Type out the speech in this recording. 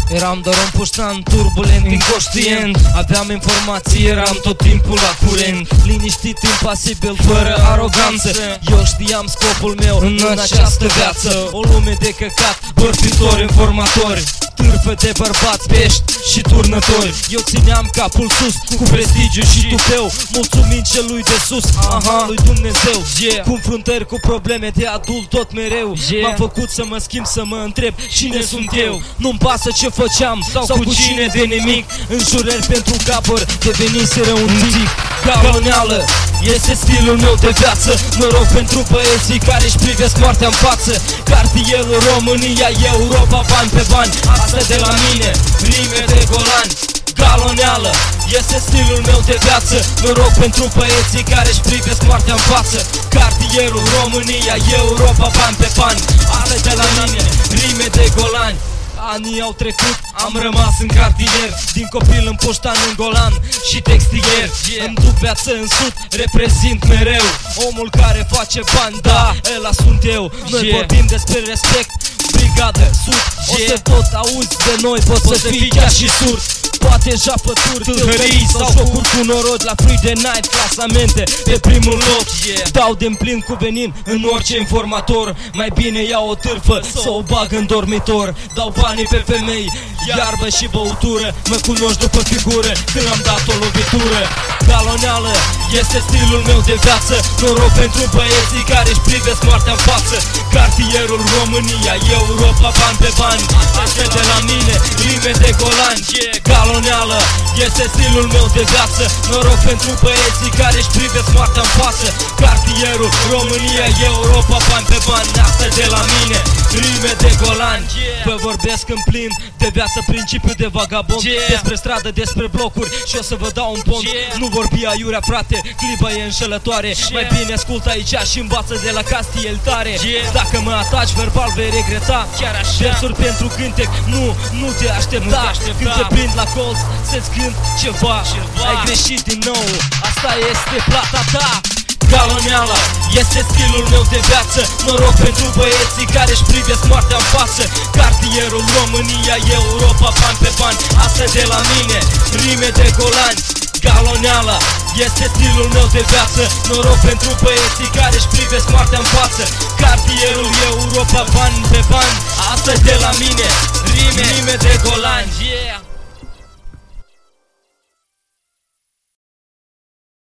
Eram doar un puștan turbulent, inconștient. Aveam informații, eram tot timpul la curent. Liniștit, impasibil, fără aroganță. Eu știam scopul meu în această viață. O lume de căcat, bărfitori, informatori, târfă de bărbați, pești și turnători. Eu țineam capul sus, cu prestigiu și tupeu, mulțumind celui de sus, aha, lui Dumnezeu. Cu înfruntări, cu probleme de adult tot mereu. M-am făcut să mă schimb, să mă întreb cine sunt eu. Nu-mi pasă ce făceam sau cu cine de nimic. Înjurări pentru capăr deveniseră un tic. Galoneală este stilul meu de viață. Mă rog pentru băieții care își privesc moartea în față. Cartierul România, Europa, bani pe bani. Asta de la mine, rime de golani. Galoneală este stilul meu de viață. Mă rog pentru băieții care își privesc moartea în față. Cartierul România, Europa, bani pe bani. Asta de la mine, rime de golani. Anii au trecut, am rămas în cartier. Din copil în puștan, în golan și textier. Îmi duc viață în sud, reprezint mereu omul care face bani, da, ăla sunt eu. Noi vorbim despre respect, brigadă, sud. O să tot auzi de noi, poți să fii chiar și surd. Poate japături, tâlhării sau jocuri cu noroc. La Friday Night, clasamente pe primul loc. Dau de-n plin cu venin în orice informator. Mai bine iau o târfă, să o bag în dormitor. Dau banii pe femei, iarbă și băutură. Mă cunoști după figură, când am dat o lovitură. Galoneală este stilul meu de viață. Noroc pentru băieții care își privesc moartea în față. Cartierul România, Europa, bani pe bani. Asta de la mine, rime de golani. Galoneală este stilul meu de viață. Noroc pentru băieții care își privesc moartea în față. Cartierul România, Europa, bani pe bani. Asta de la mine, rime de golani. Vă vorbesc în plin de viață, principiu de vagabond. Despre stradă, despre blocuri și o să vă dau un pont. Nu vorbi aiurea, frate, clipa e înșelătoare. Mai bine ascultă aici și învață de la Castiel tare. Dacă mă ataci verbal vei regreta. Versuri pentru cântec, nu te aștepta. Când te prind la colț, să-ți cânt ceva. Ai greșit din nou, asta este plata ta. Galoneala este stilul meu de viață. Noroc pentru băieții care își privesc moartea în față. Cartierul România, Europa, bani pe bani. Asta de la mine, rime de golani. Galoneala este stilul meu de viață. Noroc pentru băieții care își privesc moartea în față. Cartierul Europa, bani pe bani. Asta de la mine, rime de golani.